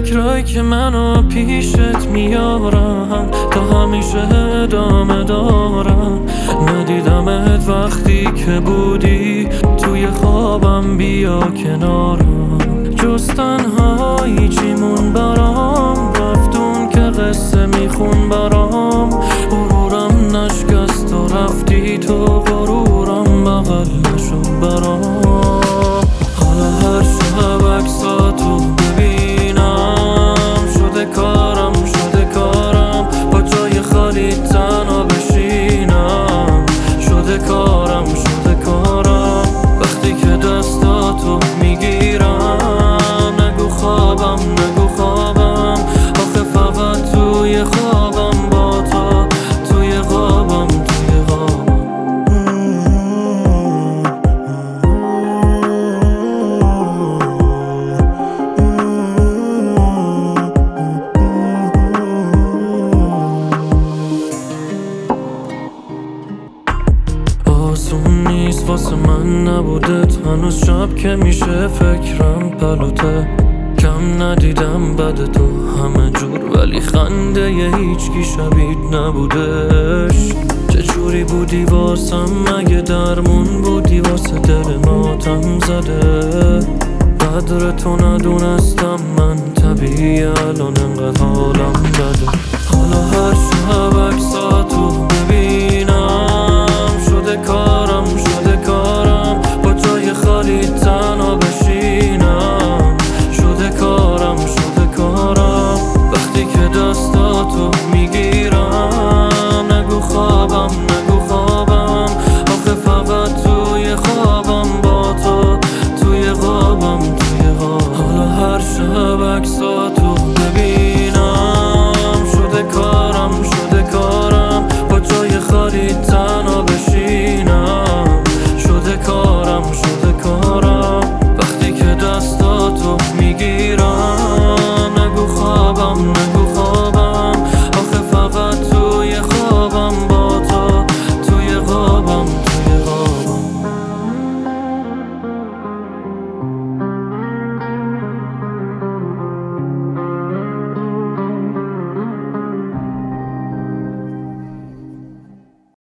فکرایی که منو پیشت میارم تا همیشه ادامه دارم. ندیدمت وقتی که بودی توی خوابم، بیا کنارم. جز تنهایی چیمون برام، رفتون که قصه میخون برام. غرورم نشکست و رفتی تو، غرورم بغل نشد برام. حالا هر شب عکساتو ببینم، شده کارم با جای خالی تنها بشینم. شده کارم وقتی که دستاتو میگیرم. نگو خوابم آخه فقط توی خوابم با تو، توی خوابم. آسون نیست واسه من نبودت، هنوز شب که میشه فکرم پلوته. کم ندیدم بعد تو همه جور، ولی خنده هیچکی شبیه نبودش. چجوری بودی واسم، مگه درمون بودی واسه دل ماتم زده. قدر تو ندونستم من، طبیعی الان انقدر حالم بده. حالا هر شب عکساتو ببینم، شده کارم با جای خالی تنها بشینم. شده کارم وقتی که دستاتو میگیرم. نگو خوابم آخه فقط توی خوابم با تو، توی خوابم. حالا هر شب عکساتو